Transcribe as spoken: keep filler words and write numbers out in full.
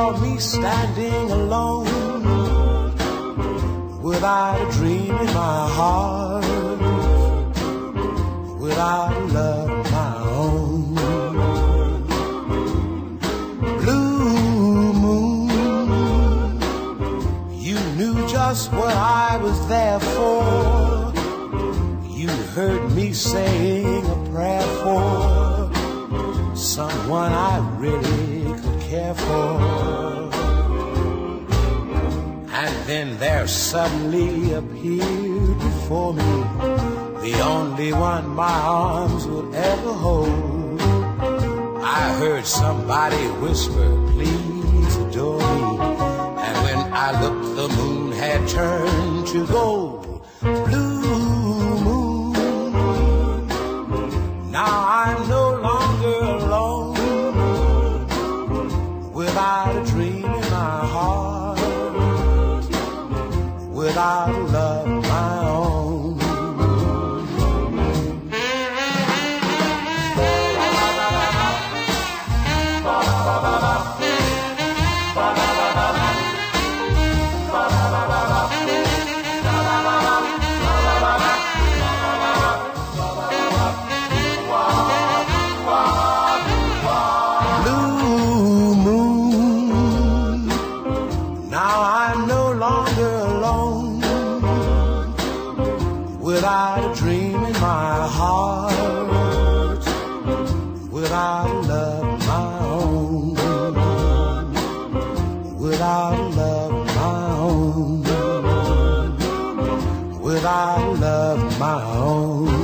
saw me standing alone, without a dream in my heart, without a love of my own. Blue moon, you knew just what I was there for. You heard me saying a prayer for someone I really could care for. And then there suddenly appeared before me the only one my arms would ever hold. I heard somebody whisper, please adore me. And when I looked, the moon had turned to gold. Blue moon, now I'm no longer alone, without a dream in my heart, without a love of my own. Without a dream in my heart, without a love of my own, without a love of my own, without a love of my own.